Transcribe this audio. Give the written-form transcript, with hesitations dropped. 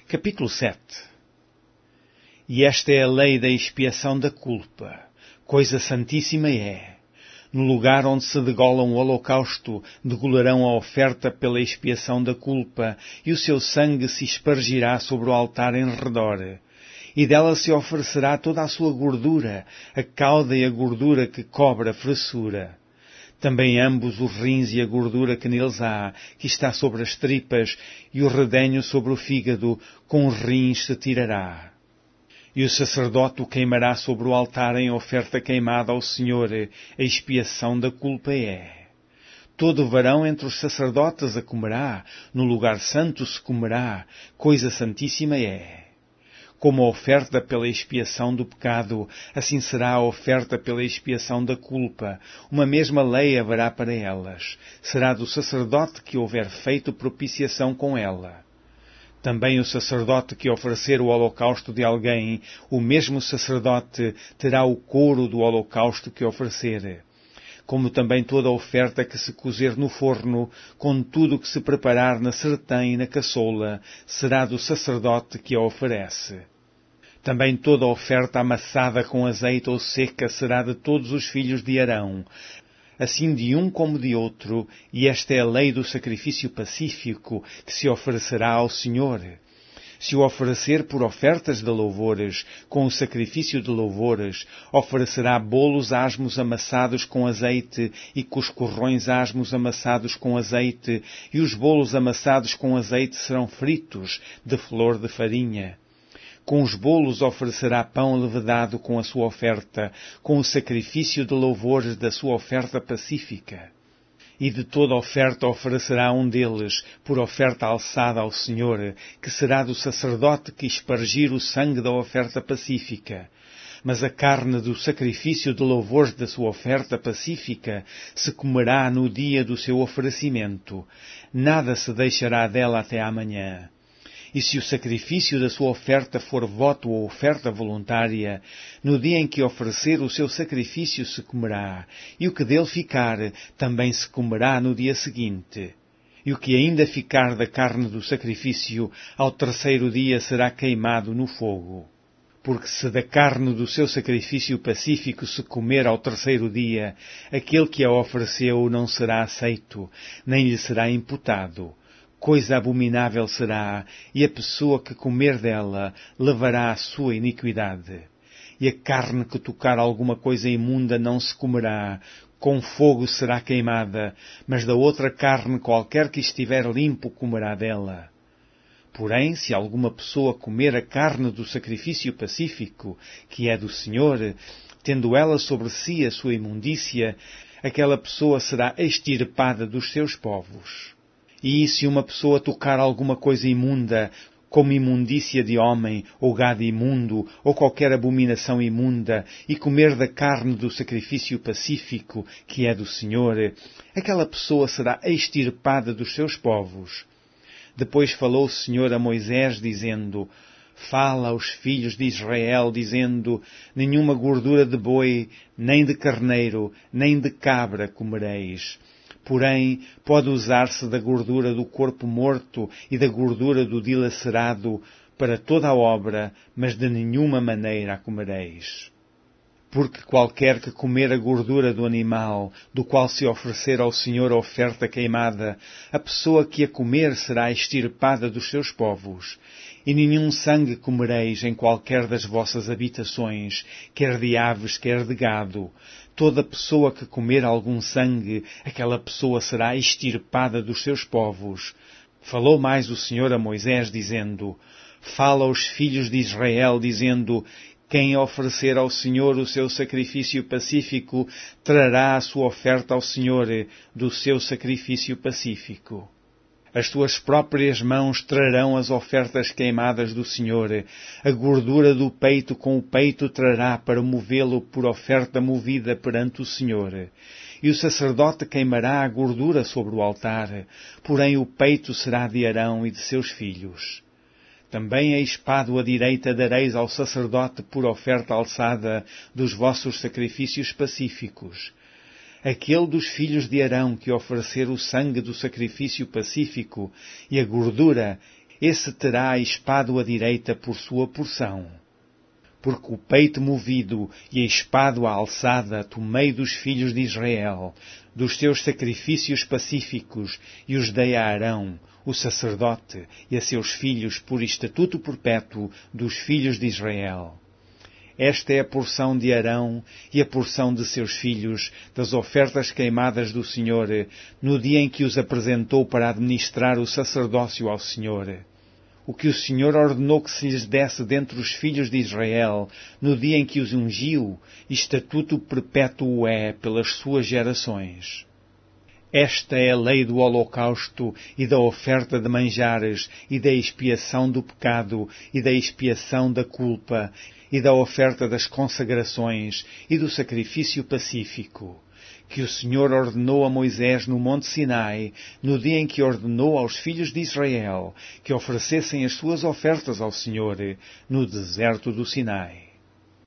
Capítulo 7. E esta é a lei da expiação da culpa. Coisa santíssima é. No lugar onde se degola um holocausto, degolarão a oferta pela expiação da culpa, e o seu sangue se espargirá sobre o altar em redor. E dela se oferecerá toda a sua gordura, a cauda e a gordura que cobre a fressura. Também ambos os rins e a gordura que neles há, que está sobre as tripas, e o redenho sobre o fígado, com os rins se tirará. E o sacerdote o queimará sobre o altar em oferta queimada ao Senhor, a expiação da culpa é. Todo varão entre os sacerdotes a comerá, no lugar santo se comerá, coisa santíssima é. Como a oferta pela expiação do pecado, assim será a oferta pela expiação da culpa. Uma mesma lei haverá para elas. Será do sacerdote que houver feito propiciação com ela. Também o sacerdote que oferecer o holocausto de alguém, o mesmo sacerdote terá o couro do holocausto que oferecer. Como também toda oferta que se cozer no forno, com tudo que se preparar na sertém e na caçoula, será do sacerdote que a oferece. Também toda oferta amassada com azeite ou seca será de todos os filhos de Arão, assim de um como de outro, e esta é a lei do sacrifício pacífico que se oferecerá ao Senhor. Se o oferecer por ofertas de louvores, com o sacrifício de louvores, oferecerá bolos asmos amassados com azeite e cuscurrões asmos amassados com azeite, e os bolos amassados com azeite serão fritos de flor de farinha. Com os bolos oferecerá pão levedado com a sua oferta, com o sacrifício de louvores da sua oferta pacífica. E de toda oferta oferecerá um deles, por oferta alçada ao Senhor, que será do sacerdote que espargir o sangue da oferta pacífica. Mas a carne do sacrifício de louvores da sua oferta pacífica se comerá no dia do seu oferecimento. Nada se deixará dela até amanhã. E se o sacrifício da sua oferta for voto ou oferta voluntária, no dia em que oferecer o seu sacrifício se comerá, e o que dele ficar também se comerá no dia seguinte. E o que ainda ficar da carne do sacrifício, ao terceiro dia será queimado no fogo. Porque se da carne do seu sacrifício pacífico se comer ao terceiro dia, aquele que a ofereceu não será aceito, nem lhe será imputado. Coisa abominável será, e a pessoa que comer dela levará a sua iniquidade. E a carne que tocar alguma coisa imunda não se comerá, com fogo será queimada, mas da outra carne qualquer que estiver limpo comerá dela. Porém, se alguma pessoa comer a carne do sacrifício pacífico, que é do Senhor, tendo ela sobre si a sua imundícia, aquela pessoa será extirpada dos seus povos. E se uma pessoa tocar alguma coisa imunda, como imundícia de homem, ou gado imundo, ou qualquer abominação imunda, e comer da carne do sacrifício pacífico, que é do Senhor, aquela pessoa será extirpada dos seus povos. Depois falou o Senhor a Moisés, dizendo: Fala aos filhos de Israel, dizendo: Nenhuma gordura de boi, nem de carneiro, nem de cabra comereis. Porém, pode usar-se da gordura do corpo morto e da gordura do dilacerado para toda a obra, mas de nenhuma maneira a comereis. Porque qualquer que comer a gordura do animal, do qual se oferecer ao Senhor a oferta queimada, a pessoa que a comer será extirpada dos seus povos. E nenhum sangue comereis em qualquer das vossas habitações, quer de aves, quer de gado. Toda pessoa que comer algum sangue, aquela pessoa será extirpada dos seus povos. Falou mais o Senhor a Moisés, dizendo: Fala aos filhos de Israel, dizendo: Quem oferecer ao Senhor o seu sacrifício pacífico, trará a sua oferta ao Senhor do seu sacrifício pacífico. As suas próprias mãos trarão as ofertas queimadas do Senhor. A gordura do peito com o peito trará para movê-lo por oferta movida perante o Senhor. E o sacerdote queimará a gordura sobre o altar, porém o peito será de Arão e de seus filhos. Também a espádua direita dareis ao sacerdote por oferta alçada dos vossos sacrifícios pacíficos. Aquele dos filhos de Arão que oferecer o sangue do sacrifício pacífico e a gordura, esse terá a espada à direita por sua porção. Porque o peito movido e a espada à alçada tomei dos filhos de Israel, dos seus sacrifícios pacíficos, e os dei a Arão, o sacerdote, e a seus filhos por estatuto perpétuo dos filhos de Israel. Esta é a porção de Arão e a porção de seus filhos das ofertas queimadas do Senhor, no dia em que os apresentou para administrar o sacerdócio ao Senhor. O que o Senhor ordenou que se lhes desse dentre os filhos de Israel, no dia em que os ungiu, estatuto perpétuo é pelas suas gerações. Esta é a lei do holocausto e da oferta de manjares, e da expiação do pecado, e da expiação da culpa, e da oferta das consagrações, e do sacrifício pacífico, que o Senhor ordenou a Moisés no monte Sinai, no dia em que ordenou aos filhos de Israel que oferecessem as suas ofertas ao Senhor no deserto do Sinai.